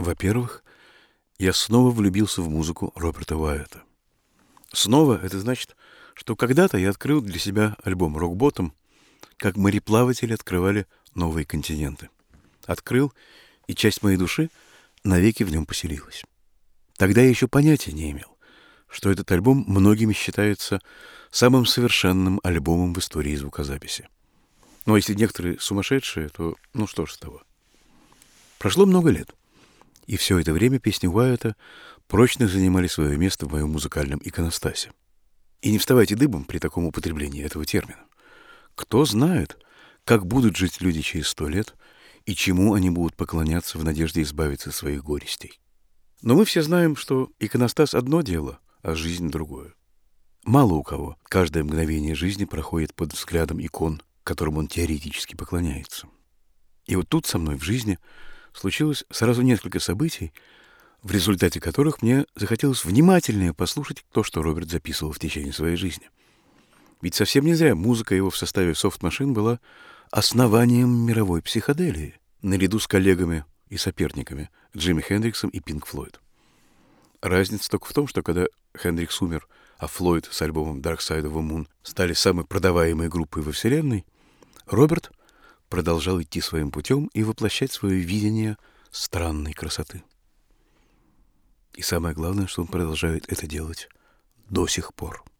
Во-первых, я снова влюбился в музыку Роберта Уайетта. Снова — это значит, что когда-то я открыл для себя альбом «Rock Bottom», как мореплаватели открывали новые континенты. Открыл, и часть моей души навеки в нем поселилась. Тогда я еще понятия не имел, что этот альбом многими считается самым совершенным альбомом в истории звукозаписи. Но если некоторые сумасшедшие, то ну что ж с того. Прошло много лет, и все это время песни Уайетта прочно занимали свое место в моем музыкальном иконостасе. И не вставайте дыбом при таком употреблении этого термина. Кто знает, как будут жить люди через 100 лет и чему они будут поклоняться в надежде избавиться от своих горестей. Но мы все знаем, что иконостас — одно дело, а жизнь — другое. Мало у кого каждое мгновение жизни проходит под взглядом икон, которым он теоретически поклоняется. И вот тут со мной в жизни случилось сразу несколько событий, в результате которых мне захотелось внимательнее послушать то, что Роберт записывал в течение своей жизни. Ведь совсем не зря музыка его в составе Soft Machine была основанием мировой психоделии, наряду с коллегами и соперниками Джимми Хендриксом и Пинк Флойд. Разница только в том, что когда Хендрикс умер, а Флойд с альбомом Dark Side of the Moon стали самой продаваемой группой во Вселенной, Роберт продолжал идти своим путем и воплощать свое видение странной красоты. И самое главное, что он продолжает это делать до сих пор.